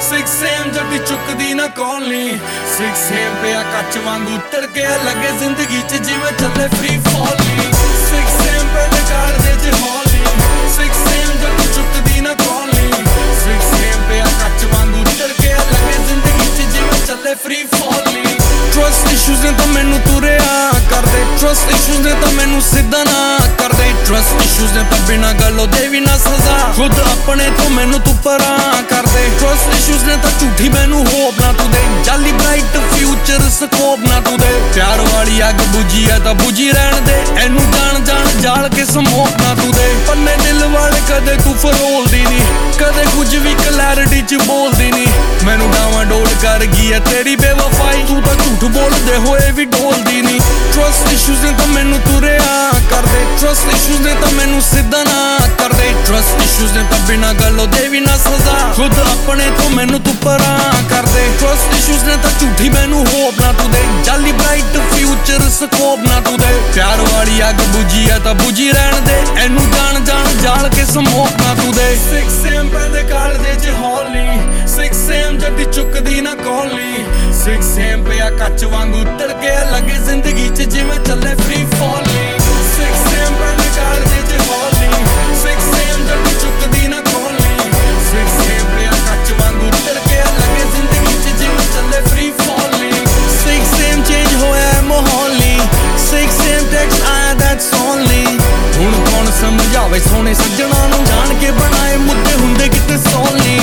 6am जब चुकदी ना colony 6am पे कच वांगू तड़के लगे जिंदगी च जिवें चले फ्री फॉली 6am पे निकाल दे जे हॉली 6am जब चुकदी ना कॉलनी 6am पे कच वांगू तड़के लगे जिंदगी च जिवें चले फ्री फॉली ट्रस्ट इश्यूज ने तो मैनू तुरिया कर दे ट्रस्ट इश्यूज ने तो मैनू सीधा ना कर दे ट्रस्ट इश्यूज ने तो बिना गलों दे भी ना सजा खुद अपने तो मैनू तू परा कर दे ट्रस्ट इश्यूज ने तो झूठी मैनू होप ना तू दे जाली ब्राइट फ्यूचर स्कोप ना तू दे प्यार वाली अग बुझी है तो बुझी रहन दे एनू जान जान जाल के स्मोक ना तू दे पन्ने दिल वाले कदे तू फरोल दी नी कदे कुछ भी क्लैरिटी च बोल दी नी मैनू डावाडोल कर गई है तेरी बेवफाई तू तो झूठ बोलदे होए भी ढोल दी नी ट्रस्ट इश्यूज ने तो मैनू तुरिया कर दे ट्रस्ट इश्यूज ने तो मैनू सीधा ना कर दे ट्रस्ट इश्यूज ने तो बिना गलों दे भी ना सजा खुद अपने तो मैनू तू परा कर दे ट्रस्ट इश्यूज ने तो झूठी मैनू होप ना तू दे जाली ब्राइट फ्यूचर स्कोप ना तू दे प्यार वाली अग बुझी है तो बुझी रहन दे एनू जान जान जाल के स्मोक ना तू दे 6am पे काल दे जे हॉली 6am जब चुकदी ना कॉलनी 6am पे कच वांगू तड़के लगे जिंदगी च जिवें चले फ्री फॉली 6am पे निकाल दे जे हॉली 6am जब चुकदी ना कॉलनी 6am पे कच वांगू तड़के लगे जिंदगी च जिवें चले फ्री फॉली 6am चेंज होया मोहाली 6am टेक्स्ट आया दैट्स ओनली हुण कौन समझावे सोने सज्जणा नूं जान के बनाए मुद्दे हुंदे किते Solani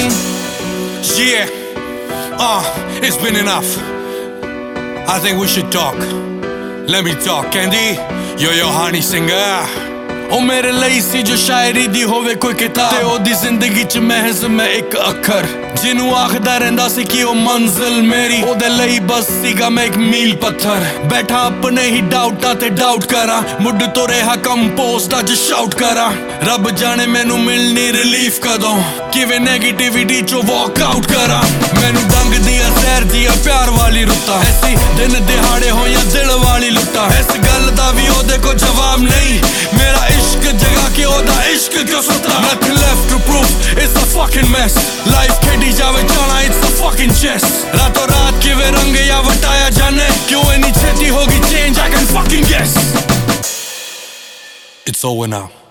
It's been enough. I think we should talk. Let me talk, Candy. You're your honey singer. ओ मेरे ਲਈ ਸੀ ਜੋ ਸ਼ਾਇਰੀ ਦੀ ਹੋਵੇ ਕੋਈ ਕਿਤਾਬ ਤੇ ਉਹਦੀ ਜ਼ਿੰਦਗੀ ਚ ਮਹਿਜ਼ ਮੈਂ ਇੱਕ ਅੱਖਰ ਜਿਹਨੂੰ ਆਖਦਾ ਰਹਿੰਦਾ ਸੀ ਕਿ ਉਹ ਮੰਜ਼ਿਲ ਮੇਰੀ ਉਹਦੇ ਲਈ ਬਸ ਸੀਗਾ ਮੈਂ ਇੱਕ ਮੀਲ ਪੱਥਰ ਬੈਠਾ ਆਪਣੇ ਹੀ ਡਾਊਟਾਂ ਤੇ ਡਾਊਟ ਕਰਾਂ ਮੁੱਢ ਤੋਂ ਰਿਹਾ ਕੰਪੋਸਟ ਅੱਜ ਸ਼ਾਊਟ ਕਰਾਂ ਰੱਬ ਜਾਣੇ ਮੈਨੂੰ ਮਿਲਣੀ ਰਿਲੀਫ ਕਦੋਂ ਕਿਵੇਂ ਨੈਗੇਟਿਵਿਟੀ ਚੋਂ ਵਾਕ ਆਊਟ ਕਰਾਂ ਮੈਨੂੰ ਡੰਗਦੀਆਂ ਜ਼ਹਿਰ ਦੀਆਂ ਪਿਆਰ ਵਾਲੀ ਰੁੱਤਾਂ ਐਸੀ ਦਿਨ ਦਿਹਾੜੇ ਹੋਈਆਂ ਦਿਲ ਵਾਲੀ ਲੁੱਟਾਂ ਇਸ ਗੱਲ ਦਾ ਵੀ ਉਹਦੇ ਕੋਲ ਜਵਾਬ ਨਹੀਂ ਮੇਰਾ इश्क जगा के ओदा इश्क क्यों सुता Nothing left to prove, it's a fucking mess Life खेडी जावे जाना, it's a fucking chess रातों रात किवे रंग या वटाया जाने क्यों इतनी छेती होगी change, I can fucking guess It's over now.